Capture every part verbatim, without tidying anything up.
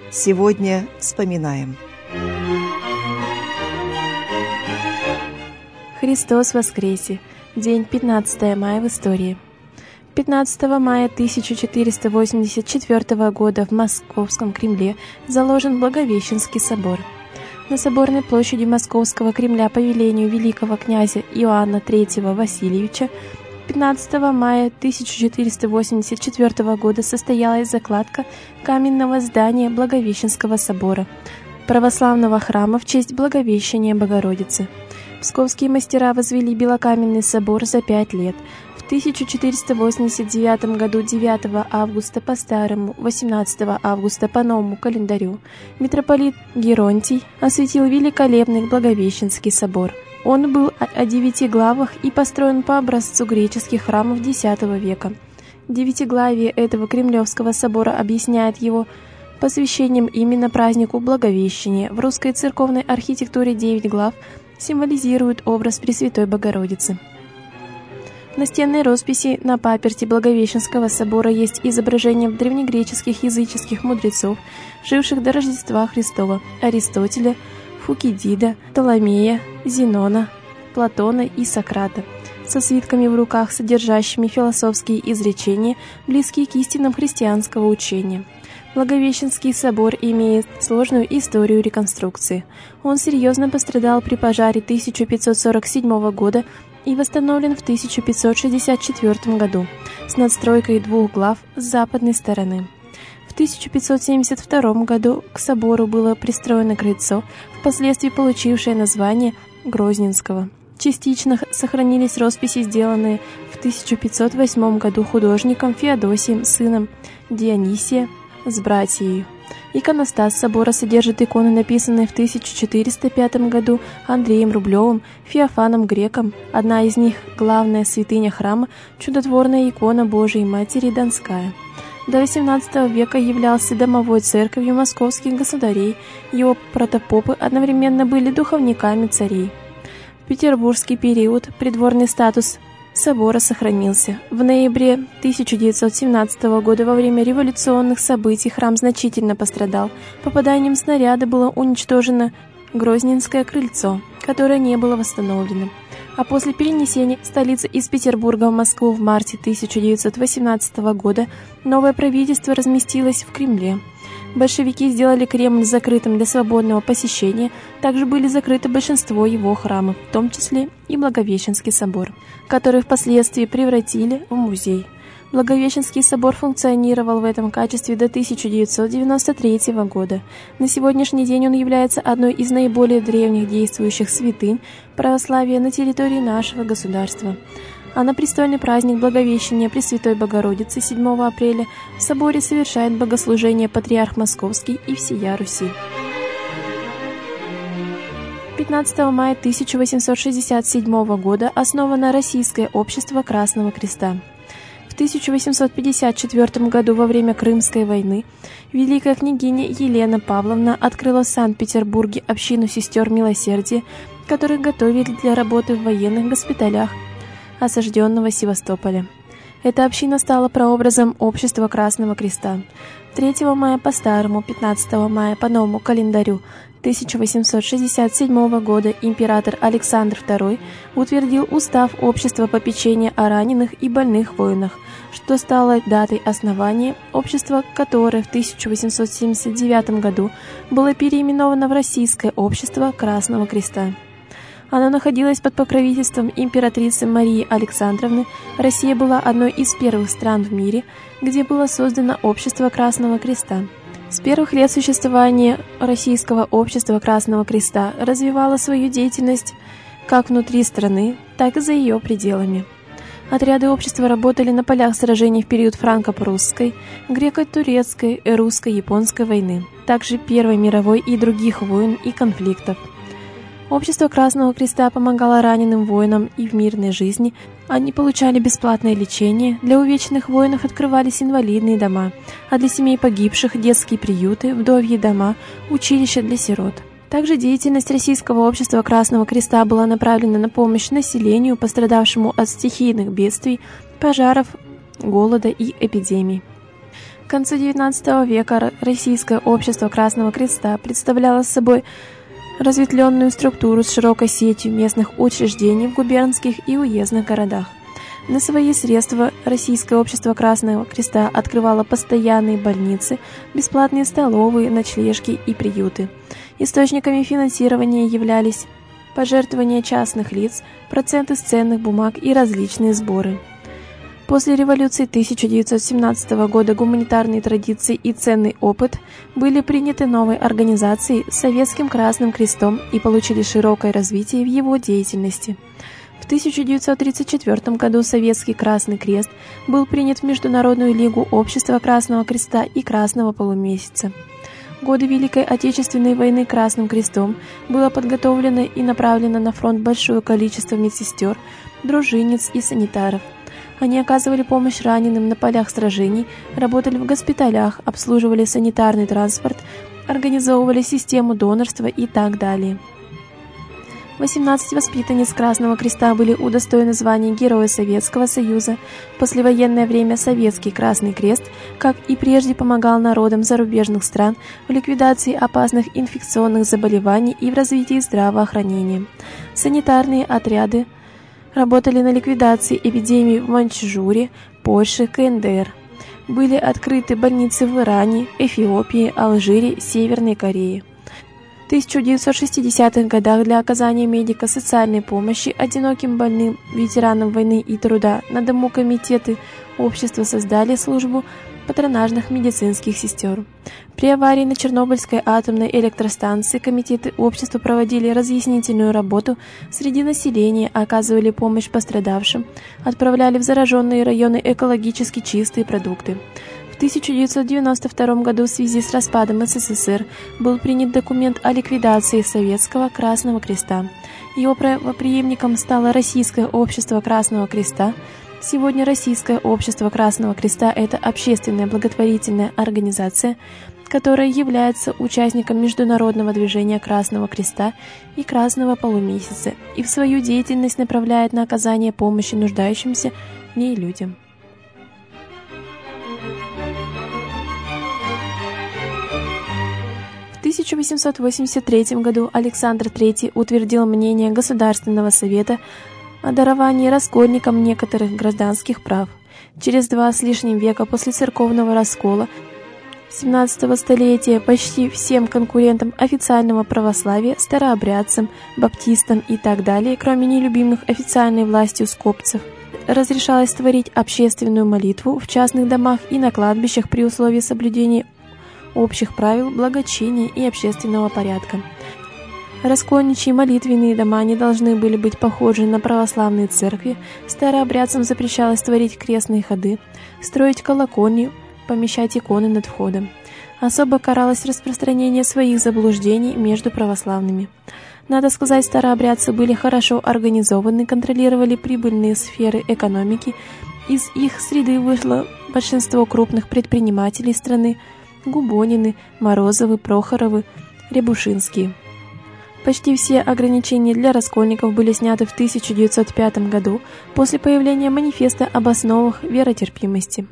Сегодня вспоминаем. Христос воскресе! День пятнадцатое мая в истории. пятнадцатого мая тысяча четыреста восемьдесят четвёртого года в Московском Кремле заложен Благовещенский собор. На соборной площади Московского Кремля по велению великого князя Иоанна третьего Васильевича пятнадцатого мая тысяча четыреста восемьдесят четвёртого года состоялась закладка каменного здания Благовещенского собора, православного храма в честь Благовещения Богородицы. Псковские мастера возвели белокаменный собор за пять лет. В тысяча четыреста восемьдесят девятом году девятого августа по старому, восемнадцатого августа по новому календарю митрополит Геронтий осветил великолепный Благовещенский собор. Он был о девяти главах и построен по образцу греческих храмов X века. Девятиглавие этого Кремлевского собора объясняет его посвящением именно празднику Благовещения. В русской церковной архитектуре девять глав символизируют образ Пресвятой Богородицы. В настенной росписи на паперти Благовещенского собора есть изображение древнегреческих языческих мудрецов, живших до Рождества Христова: Аристотеля, Фукидида, Птоломея, Зенона, Платона и Сократа, со свитками в руках, содержащими философские изречения, близкие к истинам христианского учения. Благовещенский собор имеет сложную историю реконструкции. Он серьезно пострадал при пожаре тысяча пятьсот сорок седьмого года и восстановлен в тысяча пятьсот шестьдесят четвёртом году с надстройкой двух глав с западной стороны. В тысяча пятьсот семьдесят втором году к собору было пристроено крыльцо, впоследствии получившее название Грозненского. Частично сохранились росписи, сделанные в тысяча пятьсот восьмом году художником Феодосием, сыном Дионисия, с братьей. Иконостас собора содержит иконы, написанные в тысяча четыреста пятом году Андреем Рублевым, Феофаном Греком. Одна из них, главная святыня храма, чудотворная икона Божией Матери Донская. До восемнадцатого века являлся домовой церковью московских государей. Его протопопы одновременно были духовниками царей. В петербургский период придворный статус собора сохранился. В ноябре тысяча девятьсот семнадцатого года во время революционных событий храм значительно пострадал. Попаданием снаряда было уничтожено Грозненское крыльцо, которое не было восстановлено. А после перенесения столицы из Петербурга в Москву в марте тысяча девятьсот восемнадцатого года новое правительство разместилось в Кремле. Большевики сделали Кремль закрытым для свободного посещения, также были закрыты большинство его храмов, в том числе и Благовещенский собор, который впоследствии превратили в музей. Благовещенский собор функционировал в этом качестве до тысяча девятьсот девяносто третьего года. На сегодняшний день он является одной из наиболее древних действующих святынь православия на территории нашего государства. А на престольный праздник Благовещения Пресвятой Богородицы седьмого апреля в соборе совершает богослужение патриарх Московский и всея Руси. пятнадцатого мая тысяча восемьсот шестьдесят седьмого года основано Российское общество Красного Креста. В тысяча восемьсот пятьдесят четвёртом году во время Крымской войны великая княгиня Елена Павловна открыла в Санкт-Петербурге общину сестер милосердия, которых готовили для работы в военных госпиталях осажденного Севастополя. Эта община стала прообразом общества Красного Креста. третьего мая по старому, пятнадцатого мая по новому календарю тысяча восемьсот шестьдесят седьмого года император Александр второй утвердил устав общества попечения о раненых и больных воинах, что стало датой основания общества, которое в тысяча восемьсот семьдесят девятом году было переименовано в Российское общество Красного Креста. Оно находилось под покровительством императрицы Марии Александровны. Россия была одной из первых стран в мире, где было создано общество Красного Креста. С первых лет существования Российского общества Красного Креста развивало свою деятельность как внутри страны, так и за ее пределами. Отряды общества работали на полях сражений в период франко-прусской, греко-турецкой, русско-японской войны, также Первой мировой и других войн и конфликтов. Общество Красного Креста помогало раненым воинам и в мирной жизни. Они получали бесплатное лечение, для увечных воинов открывались инвалидные дома, а для семей погибших – детские приюты, вдовьи дома, училища для сирот. Также деятельность Российского общества Красного Креста была направлена на помощь населению, пострадавшему от стихийных бедствий, пожаров, голода и эпидемий. К концу девятнадцатого века Российское общество Красного Креста представляло собой разветвленную структуру с широкой сетью местных учреждений в губернских и уездных городах. На свои средства Российское общество Красного Креста открывало постоянные больницы, бесплатные столовые, ночлежки и приюты. Источниками финансирования являлись пожертвования частных лиц, проценты с ценных бумаг и различные сборы. После революции тысяча девятьсот семнадцатого года гуманитарные традиции и ценный опыт были приняты новой организацией Советским Красным Крестом и получили широкое развитие в его деятельности. В тысяча девятьсот тридцать четвёртом году Советский Красный Крест был принят в Международную лигу Общества Красного Креста и Красного Полумесяца. В годы Великой Отечественной войны Красным Крестом было подготовлено и направлено на фронт большое количество медсестер, дружинниц и санитаров. Они оказывали помощь раненым на полях сражений, работали в госпиталях, обслуживали санитарный транспорт, организовывали систему донорства и так далее. восемнадцать воспитанниц Красного Креста были удостоены звания Героя Советского Союза. В послевоенное время Советский Красный Крест, как и прежде, помогал народам зарубежных стран в ликвидации опасных инфекционных заболеваний и в развитии здравоохранения. Санитарные отряды работали на ликвидации эпидемий в Маньчжурии, Польше, КНДР. Были открыты больницы в Иране, Эфиопии, Алжире, Северной Корее. В тысяча девятьсот шестидесятых годах для оказания медико-социальной помощи одиноким больным ветеранам войны и труда на дому комитеты общества создали службу патронажных медицинских сестер. При аварии на Чернобыльской атомной электростанции комитеты общества проводили разъяснительную работу среди населения, оказывали помощь пострадавшим, отправляли в зараженные районы экологически чистые продукты. В тысяча девятьсот девяносто втором году в связи с распадом СССР был принят документ о ликвидации Советского Красного Креста. Его правопреемником стало Российское общество Красного Креста. Сегодня Российское общество Красного Креста – это общественная благотворительная организация, которая является участником международного движения Красного Креста и Красного Полумесяца и в свою деятельность направляет на оказание помощи нуждающимся в ней людям. В тысяча восемьсот восемьдесят третьем году Александр Третий утвердил мнение Государственного совета о даровании раскольникам некоторых гражданских прав. Через два с лишним века после церковного раскола семнадцатого столетия почти всем конкурентам официального православия, старообрядцам, баптистам и так далее, кроме нелюбимых официальной властью скопцев, разрешалось творить общественную молитву в частных домах и на кладбищах при условии соблюдения общих правил благочиния и общественного порядка. Раскольничьи молитвенные дома не должны были быть похожи на православные церкви, старообрядцам запрещалось творить крестные ходы, строить колокольни, помещать иконы над входом. Особо каралось распространение своих заблуждений между православными. Надо сказать, старообрядцы были хорошо организованы, контролировали прибыльные сферы экономики. Из их среды вышло большинство крупных предпринимателей страны: Губонины, Морозовы, Прохоровы, Рябушинские. Почти все ограничения для раскольников были сняты в тысяча девятьсот пятом году после появления манифеста об основах веротерпимости.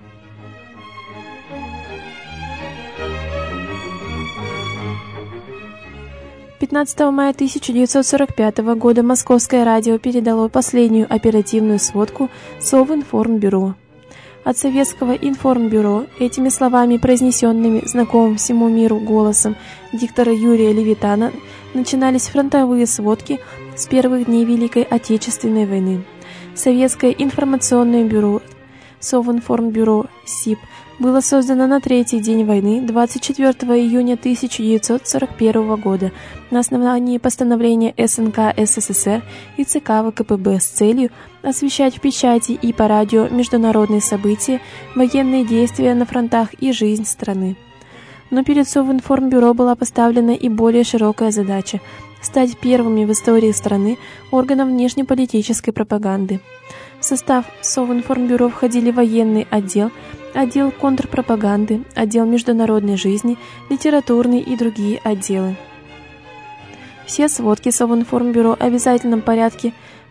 пятнадцатого мая тысяча девятьсот сорок пятого года Московское радио передало последнюю оперативную сводку Совинформбюро. От Советского информбюро этими словами, произнесенными знакомым всему миру голосом диктора Юрия Левитана, начинались фронтовые сводки с первых дней Великой Отечественной войны. Советское информационное бюро Совинформбюро СИБ было создано на третий день войны, двадцать четвёртого июня тысяча девятьсот сорок первого года, на основании постановления СНК СССР и ЦК ВКПБ с целью освещать в печати и по радио международные события, военные действия на фронтах и жизнь страны. Но перед Совинформбюро была поставлена и более широкая задача – стать первыми в истории страны органом внешнеполитической пропаганды. В состав Совинформбюро входили военный отдел, отдел контрпропаганды, отдел международной жизни, литературный и другие отделы. Все сводки Совинформбюро в обязательном порядке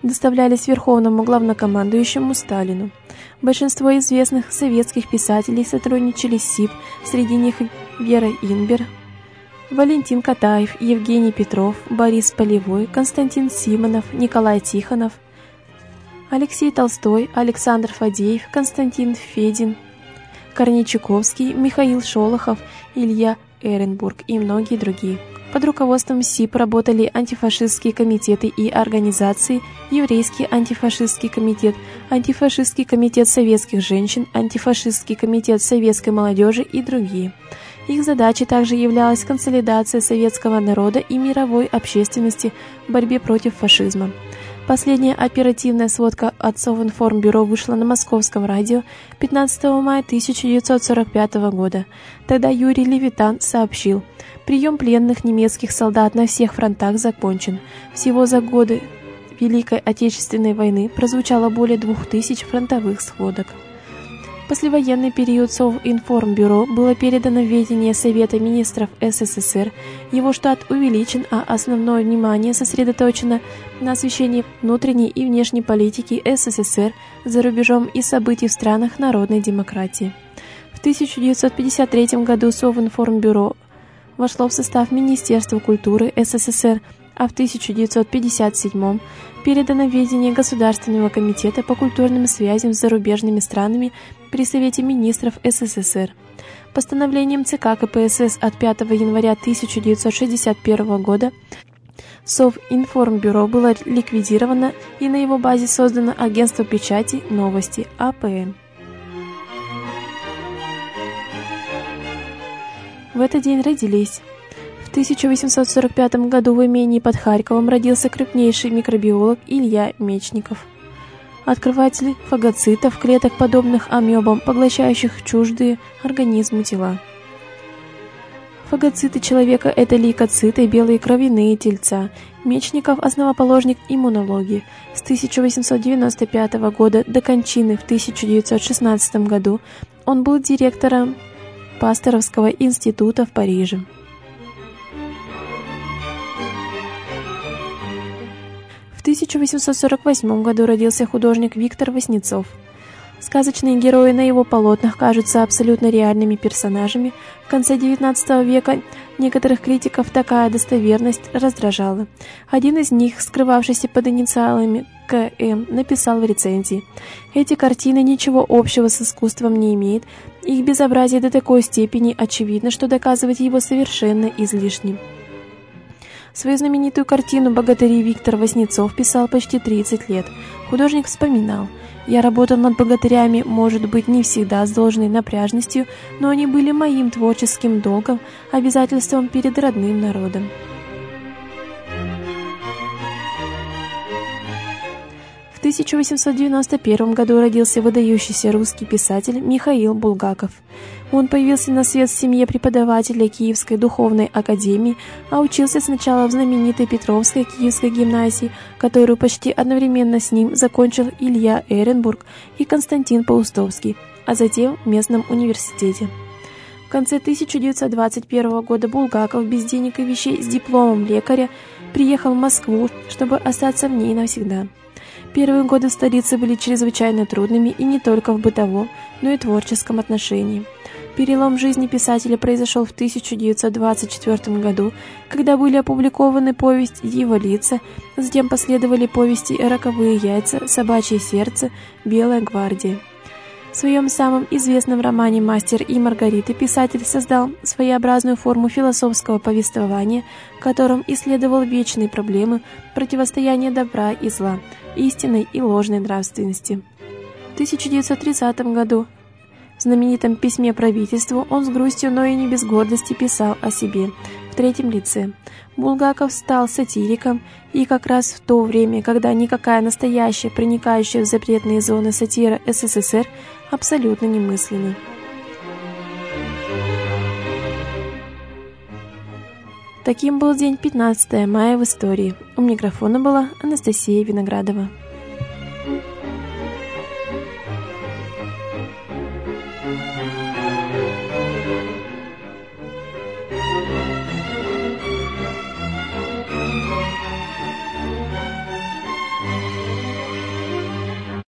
доставлялись верховному главнокомандующему Сталину. Большинство известных советских писателей сотрудничали с СИП, среди них Вера Инбер, Валентин Катаев, Евгений Петров, Борис Полевой, Константин Симонов, Николай Тихонов, Алексей Толстой, Александр Фадеев, Константин Федин, Корней Чуковский, Михаил Шолохов, Илья Эренбург и многие другие. Под руководством СИП работали антифашистские комитеты и организации, Еврейский антифашистский комитет, Антифашистский комитет советских женщин, Антифашистский комитет советской молодежи и другие. Их задачей также являлась консолидация советского народа и мировой общественности в борьбе против фашизма. Последняя оперативная сводка от Совинформбюро вышла на Московском радио пятнадцатого мая тысяча девятьсот сорок пятого года. Тогда Юрий Левитан сообщил: прием пленных немецких солдат на всех фронтах закончен. Всего за годы Великой Отечественной войны прозвучало более двух тысяч фронтовых сводок. В послевоенный период Совинформбюро было передано в ведение Совета министров СССР, его штат увеличен, а основное внимание сосредоточено на освещении внутренней и внешней политики СССР за рубежом и событий в странах народной демократии. В тысяча девятьсот пятьдесят третьем году Совинформбюро вошло в состав Министерства культуры СССР, а в тысяча девятьсот пятьдесят седьмом передано в ведение Государственного комитета по культурным связям с зарубежными странами при Совете министров СССР. Постановлением ЦК КПСС от пятого января тысяча девятьсот шестьдесят первого года Совинформбюро было ликвидировано и на его базе создано Агентство печати «Новости» А П Н. В этот день родились. В тысяча восемьсот сорок пятом году в имении под Харьковом родился крупнейший микробиолог Илья Мечников, открыватель фагоцитов, клеток, подобных амебам, поглощающих чуждые организму тела. Фагоциты человека – это лейкоциты, белые кровяные тельца. Мечников – основоположник иммунологии. С тысяча восемьсот девяносто пятого года до кончины в тысяча девятьсот шестнадцатом году он был директором Пастеровского института в Париже. В тысяча восемьсот сорок восьмом году родился художник Виктор Васнецов. Сказочные герои на его полотнах кажутся абсолютно реальными персонажами. В конце девятнадцатого века некоторых критиков такая достоверность раздражала. Один из них, скрывавшийся под инициалами К М, написал в рецензии: «Эти картины ничего общего с искусством не имеют, их безобразие до такой степени очевидно, что доказывать его совершенно излишне». Свою знаменитую картину «Богатыри» Виктор Васнецов писал почти тридцать лет. Художник вспоминал: «Я работал над богатырями, может быть, не всегда с должной напряжностью, но они были моим творческим долгом, обязательством перед родным народом». В тысяча восемьсот девяносто первом году родился выдающийся русский писатель Михаил Булгаков. Он появился на свет в семье преподавателя Киевской духовной академии, а учился сначала в знаменитой Петровской Киевской гимназии, которую почти одновременно с ним закончил Илья Эренбург и Константин Паустовский, а затем в местном университете. В конце тысяча девятьсот двадцать первого года Булгаков без денег и вещей с дипломом лекаря приехал в Москву, чтобы остаться в ней навсегда. Первые годы в столице были чрезвычайно трудными и не только в бытовом, но и творческом отношении. Перелом в жизни писателя произошел в тысяча девятьсот двадцать четвёртом году, когда были опубликованы повесть «Его лица», затем последовали повести «Роковые яйца», «Собачье сердце», «Белая гвардия». В своем самом известном романе «Мастер и Маргарита» писатель создал своеобразную форму философского повествования, в котором исследовал вечные проблемы противостояния добра и зла, истинной и ложной нравственности. В тысяча девятьсот тридцатом году в знаменитом письме правительству он с грустью, но и не без гордости писал о себе в третьем лице. Булгаков стал сатириком, и как раз в то время, когда никакая настоящая, проникающая в запретные зоны сатира СССР абсолютно немыслима. Таким был день пятнадцатого мая в истории. У микрофона была Анастасия Виноградова. Thank you.